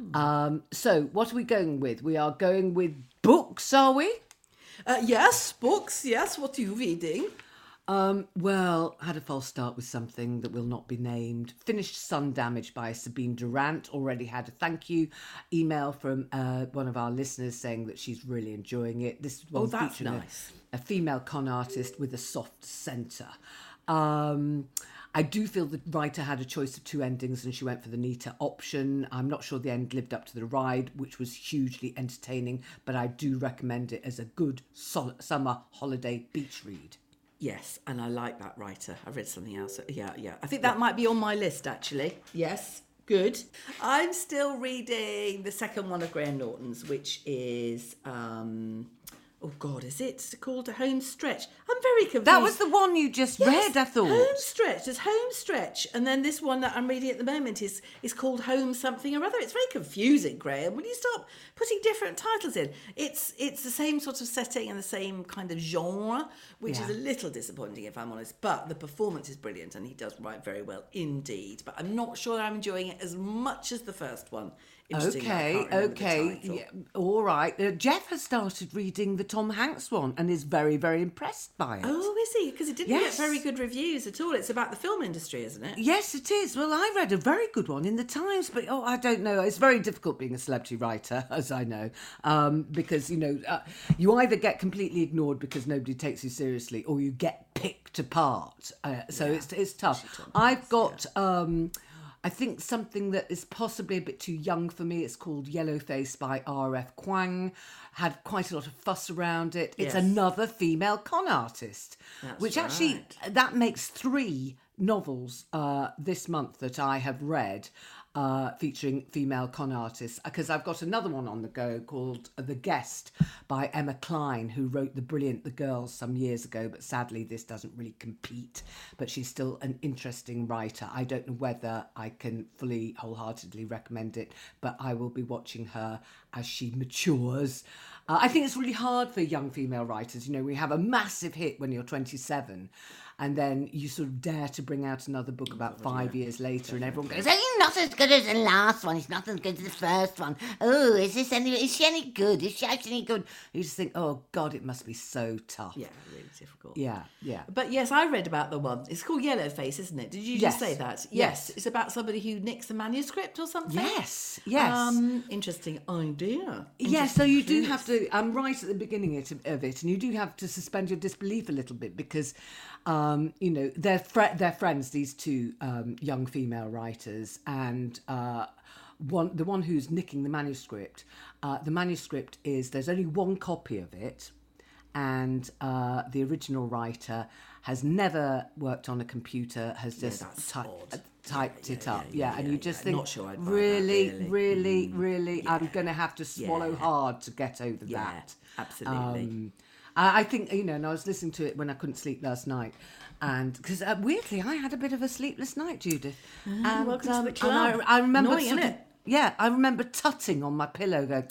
Um, so, what are we going with? We are going with books, are we? Uh, yes, books. Yes, what are you reading? Um, well, I had a false start with something that will not be named. Finished Sun Damage by Sabine Durant. Already had a thank you email from uh, one of our listeners saying that she's really enjoying it. This one Oh, that's featuring a- nice. a, female con artist with a soft centre. Um, I do feel the writer had a choice of two endings and she went for the neater option. I'm not sure the end lived up to the ride, which was hugely entertaining, but I do recommend it as a good sol- summer holiday beach read. Yes, and I like that writer. I've read something else. Yeah, yeah. I think that might be on my list, actually. Yes, good. I'm still reading the second one of Graham Norton's, which is, um, oh God, is it called A Home Stretch? I'm very confused. That was the one you just Yes, read, I thought. Home Stretch. There's Home Stretch. And then this one that I'm reading at the moment is is called Home Something or Other. It's very confusing, Graham. Will you stop putting different titles in? It's it's the same sort of setting and the same kind of genre, which Yeah. is a little disappointing if I'm honest. But the performance is brilliant and he does write very well indeed. But I'm not sure I'm enjoying it as much as the first one Interesting. I Okay, can't remember the okay, title. yeah, all right. Uh, Jeff has started reading the Tom Hanks one and is very, very impressed by it. Oh, is he? Because it didn't Yes. get very good reviews at all. It's about the film industry, isn't it? Yes, it is. Well, I read a very good one in the Times, but oh, I don't know. It's very difficult being a celebrity writer, as I know, um, because you know uh, you either get completely ignored because nobody takes you seriously, or you get picked apart. Uh, so Yeah. it's it's tough. I've got. Um, I think something that is possibly a bit too young for me. It's called Yellowface by R F Kuang. Had quite a lot of fuss around it. It's Yes. another female con artist, That's which actually right. that makes three novels uh, this month that I have read uh, featuring female con artists, because I've got another one on the go called The Guest by Emma Klein, who wrote the brilliant The Girls some years ago, but sadly this doesn't really compete, but she's still an interesting writer. I don't know whether I can fully wholeheartedly recommend it, but I will be watching her as she matures. Uh, I think it's really hard for young female writers. You know, we have a massive hit when you're twenty-seven, and then you sort of dare to bring out another book about five years later, and everyone goes, It's not as good as the last one. It's not as good as the first one. Oh, is this any? Is she any good? Is she actually any good? you just think, oh God, it must be so tough. Yeah, really difficult. Yeah, yeah. But yes, I read about the one. It's called Yellowface, isn't it? Did you just Yes. say that? Yes. It's about somebody who nicks a manuscript or something. Yes, yes. Um, interesting idea. Yeah, so Interesting you do premise. have to, I'm right at the beginning it- of it, and you do have to suspend your disbelief a little bit because, um, you know, they're, fr- they're friends, these two um, young female writers, and uh, one the one who's nicking the manuscript, uh, the manuscript is, there's only one copy of it, and uh, the original writer has never worked on a computer, has just that's ty- odd. uh, typed Yeah, it yeah, up. yeah, Yeah, yeah, and you yeah, just yeah. think, Not sure I'd buy that, really, really. really, really, I'm going to have to swallow Yeah. hard to get over Yeah, that. absolutely. Um, I I think, you know, and I was listening to it when I couldn't sleep last night. And because uh, weirdly, I had a bit of a sleepless night, Judith. and, Ah, welcome to the and club. I, I remember Annoying, sort isn't of- it? yeah, I remember tutting on my pillow going,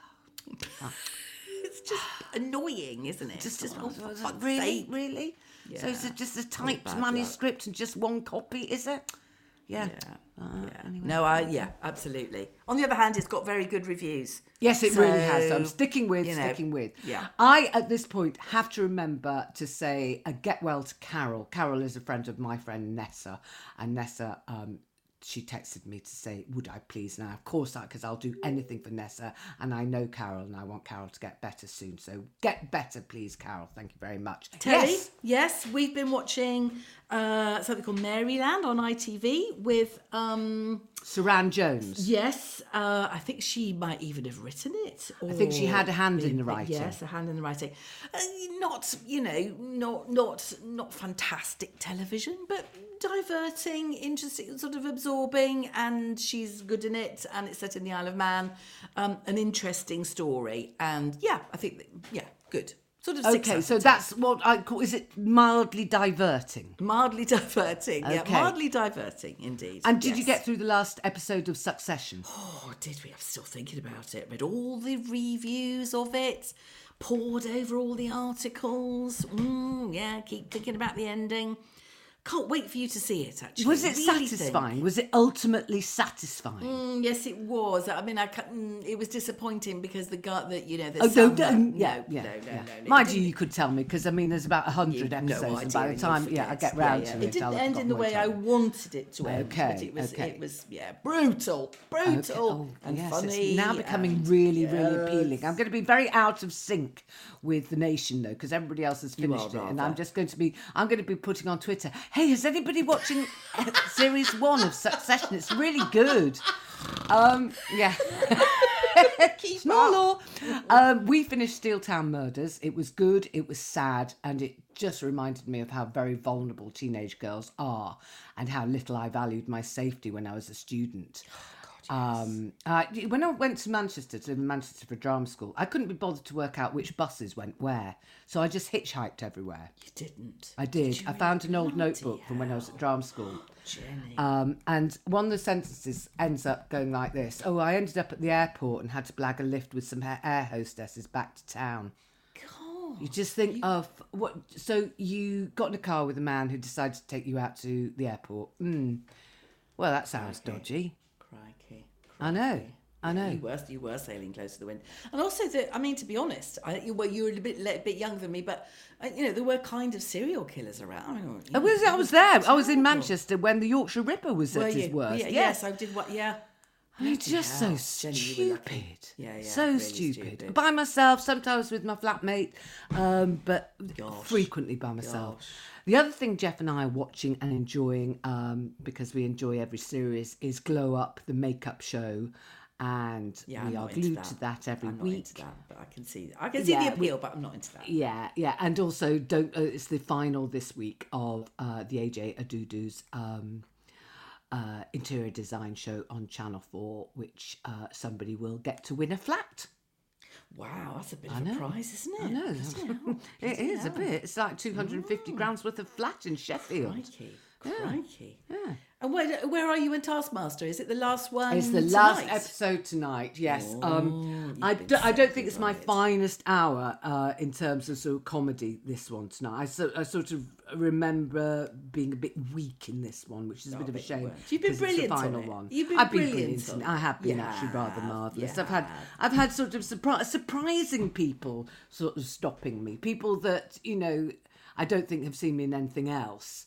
It's just annoying, isn't it? just, just oh, oh, for was it fuck's really, sake. really? So is Yeah. it just a typed bad luck. manuscript and just one copy, is it? Yeah. Yeah. Uh, yeah. anyway. No, I yeah, absolutely. On the other hand, it's got very good reviews. Yes, it really has. So I'm So, sticking with, you know, sticking with. yeah. I, at this point, have to remember to say a get well to Carol. Carol is a friend of my friend Nessa. And Nessa, um, she texted me to say, would I please? Now, of course, because I'll do anything for Nessa. And I know Carol, and I want Carol to get better soon. So get better, please, Carol. Thank you very much. Telly, Yes. yes, we've been watching uh, something called Maryland on I T V with, um, Saran Jones. yes, uh, I think she might even have written it. I think she or had a hand in been- the writing. Yes, a hand in the writing. Uh, not, you know, not not not fantastic television, but diverting, interesting, sort of absorbing, and she's good in it, and it's set in the Isle of Man. Um, an interesting story, and yeah, I think, that, yeah, good. Sort of six out Okay, of so ten. that's what I call, is it mildly diverting? Mildly diverting, yeah, Okay. mildly diverting indeed. And did you yes. get through the last episode of Succession? Oh, did we? I'm still thinking about it. Read all the reviews of it, pored over all the articles. Mm, yeah, keep thinking about the ending. Can't wait for you to see it, actually. Was it Really satisfying? think. Was it ultimately satisfying? Mm, yes, it was. I mean, I ca- mm, it was disappointing because the guy that you know, the Oh, no, son no, that- yeah, no, yeah, no, no, yeah. no, no. Mind It you, didn't- you could tell me, because, I mean, there's about one hundred You've no episodes, and idea by the and time, you'll yeah, I forget. get round Yeah, to yeah. it, It didn't I'll have end in the forgotten way what I it was. wanted it to end. Okay, but it was, okay. it was, yeah, brutal, brutal, Oh, and yes, funny. it's now becoming and- really, really yes. appealing. I'm going to be very out of sync with the nation, though, because everybody else has You are finished it, and rather. I'm just going to be, I'm going to be putting on Twitter, hey, is anybody watching series one of Succession? It's really good. Um, yeah. Small law. Um, we finished Steeltown Murders. It was good, it was sad, and it just reminded me of how very vulnerable teenage girls are and how little I valued my safety when I was a student. Um, uh, when I went to Manchester, to live in Manchester for drama school, I couldn't be bothered to work out which buses went where. So I just hitchhiked everywhere. You didn't. I did. you I found an old Bloody notebook from when I was at drama school. Jenny. Um, and one of the sentences ends up going like this. Oh, I ended up at the airport and had to blag a lift with some ha- air hostesses back to town. God. You just think, oh, f- what? So you got in a car with a man who decided to take you out to the airport. Hmm. Well, that sounds dodgy. Crikey. I know. I know. You were, you were sailing close to the wind. And also, the, I mean, to be honest, I, you, well, you were a bit a bit younger than me, but, uh, you know, there were kind of serial killers around. I, mean, I was, I was there. I was in Manchester when the Yorkshire Ripper was were at his you? worst. Yeah, yes. yes, I did what, yeah. They're just hell. so Jenny, you were lucky. stupid. Yeah, yeah, so really stupid. stupid. By myself, sometimes with my flatmate, um, but Gosh. frequently by myself. Gosh. The other thing Jeff and I are watching and enjoying, um, because we enjoy every series, is Glow Up, the makeup show. And Yeah, we I'm are not into glued that. to that every I'm not week. into that, but I can see I can see Yeah, the appeal, but I'm not into that. Yeah, yeah, and also don't. Uh, it's the final this week of uh, the A J Adudu's um, uh, interior design show on Channel Four, which uh, somebody will get to win a flat. Wow, that's a bit I of know. a prize, isn't it? I know Isn't it? Oh, it is a bit. It's like two hundred and fifty grams worth of flat in Sheffield. Crikey, crikey. Yeah. And where where are you in Taskmaster? Is it the last one? It's the last tonight? episode tonight, yes. Oh, um, you've I, been do, I don't so think it's my right. finest hour uh, in terms of sort of comedy, this one tonight. I, so, I sort of remember being a bit weak in this one, which is a bit of a bet you shame. were. You've been 'cause it's brilliant the on final it. one. You've been I've been brilliant brilliant. on in it. it. I have been You actually rather have, marvellous. you I've had have. I've had sort of surpri- surprising people sort of stopping me. People that, you know, I don't think have seen me in anything else.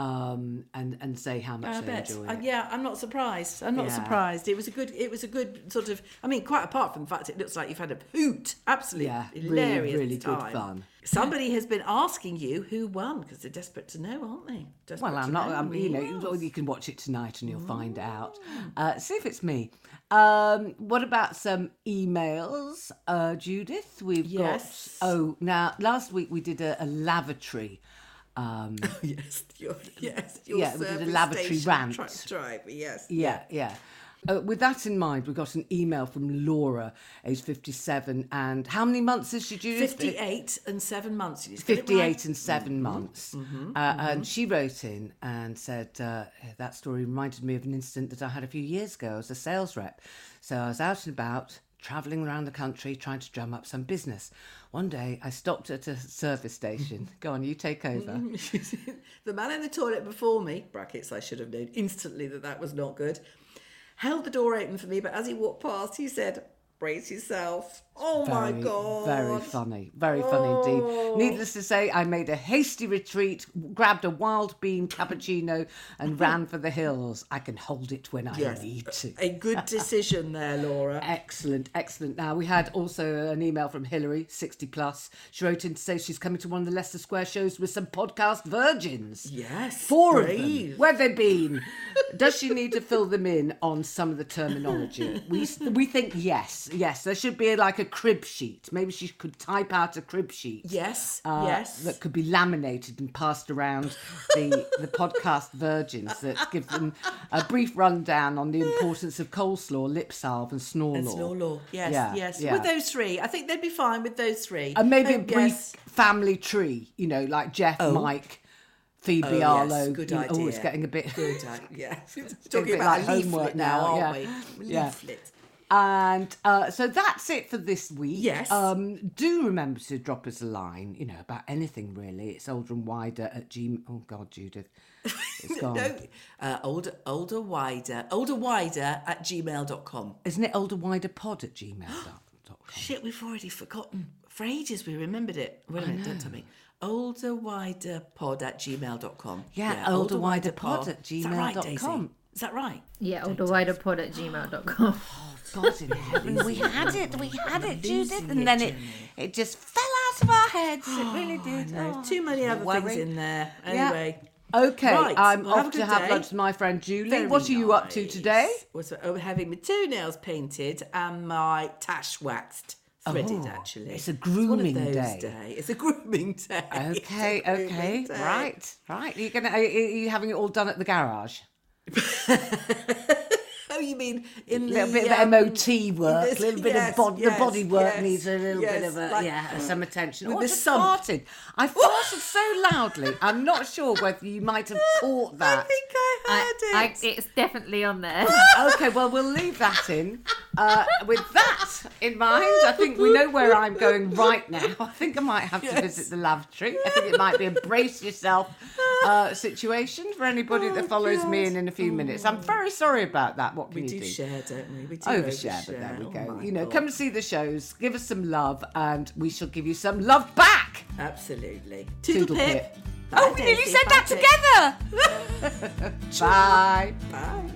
Um, and and say how much I they bet. enjoy Uh, it. yeah, I'm not surprised. I'm not Yeah. surprised. It was a good. It was a good sort of. I mean, quite apart from the fact it looks like you've had a hoot. Absolutely Yeah, really, hilarious really good time. fun. Somebody has been asking you who won because they're desperate to know, aren't they? Desperate Well, I'm to not. know. I'm, you know, Yes. you can watch it tonight and you'll find out. Uh, see if it's me. Um, what about some emails, uh, Judith? We've Yes. got. Oh, now last week we did a, a lavatory. Um, Yes, your, yes, your Yeah, we did a service lavatory station rant. truck driver. Yes, yeah, yeah. Uh, with that in mind, we got an email from Laura, age fifty-seven, and how many months is she, Judith? fifty-eight and seven months. You just get it fifty-eight right. and seven months. uh, And she wrote in and said, uh, that story reminded me of an incident that I had a few years ago as a sales rep. So I was out and about, travelling around the country, trying to drum up some business. One day I stopped at a service station. Go on, you take over. The man in the toilet before me, brackets, I should have known instantly that that was not good, held the door open for me, but as he walked past, he said, brace yourself. Oh my Very, God. Very funny. Very funny indeed. Needless to say, I made a hasty retreat, grabbed a wild bean cappuccino and ran for the hills. I can hold it when I Yes, need to. a good decision there, Laura. Excellent, excellent. Now, we had also an email from Hillary, sixty plus. She wrote in to say she's coming to one of the Leicester Square shows with some podcast virgins. Yes, Four of brave. them. Where they been? Does she need to fill them in on some of the terminology? We we think yes, yes. There should be like a crib sheet. Maybe she could type out a crib sheet. Yes, uh, yes. That could be laminated and passed around the the podcast virgins that give them a brief rundown on the importance of coleslaw, lip salve, and snore And law. snore law. Yes, Yeah, yes. yeah. With those three, I think they'd be fine with those three. And maybe Oh, a brief yes. family tree, you know, like Jeff, Mike, Phoebe, Oh, yes, Arlo. good you know, idea. Oh, it's getting a bit. Good idea. Yeah. a Talking bit about like a homework leaflet now, now, aren't yeah. we? Yeah. Leaflet. And uh, so that's it for this week. Yes. Um, do remember to drop us a line, you know, about anything really. It's older and wider at Gmail. Oh, God, Judith. It's gone. No, uh, older, older, wider, older, wider at gmail dot com. Isn't it older, wider pod at gmail dot com? Shit, we've already forgotten. For ages we remembered it. Wait a minute, don't tell me. Older, wider pod at gmail dot com. Yeah, older, wider pod at Is that right, gmail dot com. Daisy? Is that right? Yeah, olderwiderpod at gmail dot com. God in heaven, we had it, we had it, Judith, and then it, it just fell out of our heads. It really did. No, Oh, too many other worry. things in there. Yeah. Anyway. Okay, Right, I'm well, have a off to good have day. lunch with my friend Julie. Very What are you up to nice. today? Was oh, having my two nails painted and my tash waxed, threaded Oh, actually. it's a one of grooming those day. day. It's a grooming day. It's Okay, a grooming okay, day. right, right. Are you gonna? Are you having it all done at the garage? Oh, you mean in A the little bit of um, M O T work, a this- little bit yes, of bod- yes, the body work yes, needs a little bit yes, of a like- yeah, some attention. with Oh, I the just sump. farted. I farted so loudly. I'm not sure whether you might have caught that. I think I heard I, it. it's definitely on there. Okay, well, we'll leave that in. Uh, with that, in mind. I think we know where I'm going right now. I think I might have to Yes. visit the Love Tree. I think it might be a brace yourself uh, situation for anybody that follows me in in a few minutes. I'm very sorry about that. What can We you do do? share, don't we? We do Overshare, but there we overshare. go. Oh my you know, God. come and see the shows, give us some love, and we shall give you some love back. Absolutely. Toodle Toodle pip. pip. Oh, Bye, we nearly Daisy. said that Bye, together. Bye. Bye.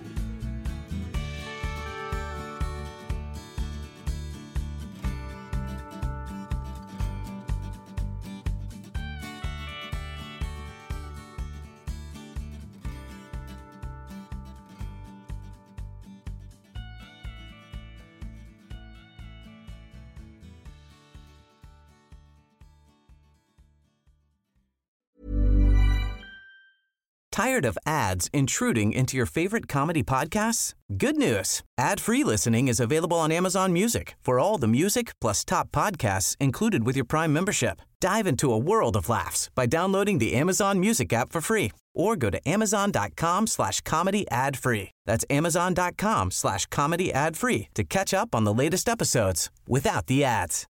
Tired of ads intruding into your favorite comedy podcasts? Good news. Ad-free listening is available on Amazon Music for all the music plus top podcasts included with your Prime membership. Dive into a world of laughs by downloading the Amazon Music app for free or go to amazon.com slash comedy ad free. That's amazon.com slash comedy ad free to catch up on the latest episodes without the ads.